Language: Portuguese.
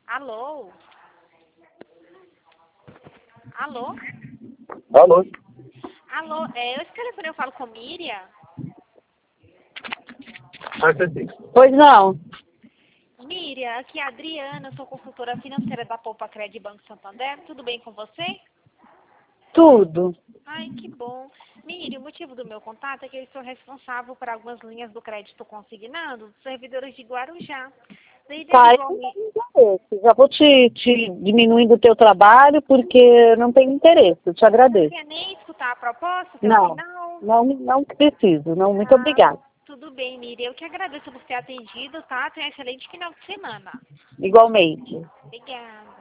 Alô? Alô? Alô? Alô, esse telefone eu falo com Miriam? Pois não. Miriam, aqui é a Adriana, eu sou consultora financeira da Poupa Cred Banco Santander. Tudo bem com você? Tudo. Ai, que bom. Miriam, o motivo do meu contato é que eu sou responsável por algumas linhas do crédito consignado dos servidores de Guarujá. Daí, Tá, devido eu ao... não tenho interesse. Já vou te diminuindo o teu trabalho porque eu não tenho interesse. Eu te Não agradeço. quer nem escutar a proposta até o Não, final? não preciso. Não, muito obrigada. Tudo bem, Miriam. Eu que agradeço por ter atendido, tá? Tenha um excelente final de semana. Igualmente. Obrigada.